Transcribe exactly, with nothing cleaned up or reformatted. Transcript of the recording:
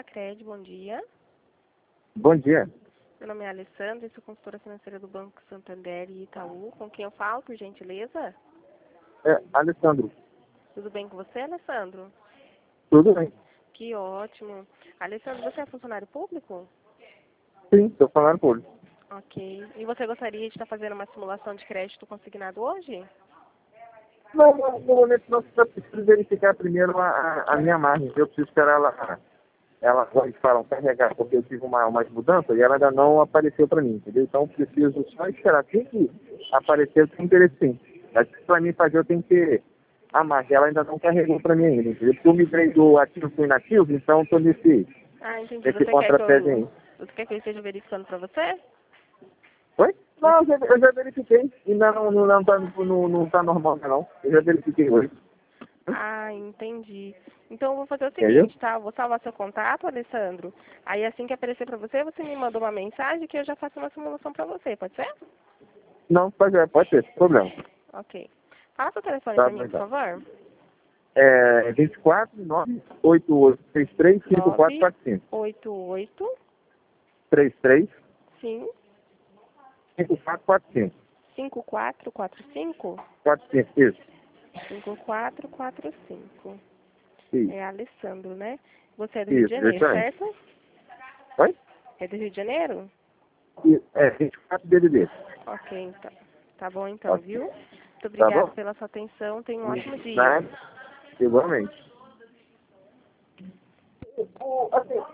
Lacred, bom dia. Bom dia. Meu nome é Alessandra, sou consultora financeira do Banco Santander e Itaú. Com quem eu falo, por gentileza? É, Alessandro. Tudo bem com você, Alessandro? Tudo bem? Que ótimo. Alessandro, você é funcionário público? Sim, estou falando por ele. Ok. E você gostaria de estar fazendo uma simulação de crédito consignado hoje? Não, não, no momento não, eu preciso verificar primeiro a, a, a minha margem. Eu preciso esperar ela, ela eles falam, carregar, porque eu tive uma, umas mudanças e ela ainda não apareceu para mim, entendeu? Então eu preciso só esperar. Tem que aparecer, eu tenho interesse sim. Mas para mim fazer eu tenho que ter a margem. Ela ainda não carregou para mim ainda, entendeu? Porque eu migrei do ativo para o inativo, então estou nesse, Ah, entendi. nesse Você quer que contrapé aí. eu, você quer que eu esteja verificando para você? Oi? Não, eu já, eu já verifiquei. Ainda não, não, não, tá, não, não tá normal, não. Eu já verifiquei hoje. Ah, entendi. Então eu vou fazer o Entendeu? seguinte, tá? Eu vou salvar seu contato, Alessandro. Aí assim que aparecer para você, você me manda uma mensagem que eu já faço uma simulação para você, pode ser? Não, pode, é, pode ter, sem problema. Ok. Fala seu telefone Tá para bom, mim, por então. favor. É vinte e quatro, nove oito oito, três três, cinco quatro nove quatro cinco. oito oito, três três, sim, cinco quatro quatro cinco. cinco quatro quatro cinco, quatro cinco, isso. cinco quatro quatro cinco. Isso, É Alessandro, né? Você é do Rio de isso, Janeiro, exatamente. certo? Oi? É do Rio de Janeiro? E- É vinte e quatro D D D. Ok, então. Tá bom então, Ok. viu? Muito Tá obrigada bom? pela sua atenção. Tenha um ótimo dia. Né? Igualmente. O- Assim,